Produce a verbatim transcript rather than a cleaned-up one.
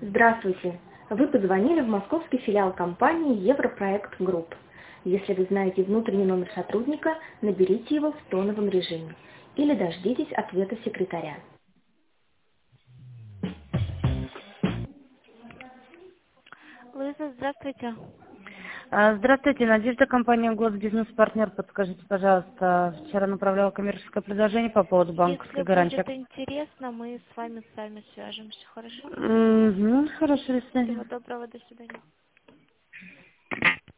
Здравствуйте! Вы позвонили в московский филиал компании Европроект Групп. Если вы знаете внутренний номер сотрудника, наберите его в тоновом режиме или дождитесь ответа секретаря. Луиза, здравствуйте. А, Здравствуйте, Надежда, компания «Год Бизнес-партнер». Подскажите, пожалуйста, вчера направляла коммерческое предложение по поводу Если банковской гарантии. будет интересно, мы с вами сами свяжемся, хорошо? Угу, хорошо, до Всего свидания. доброго, до свидания.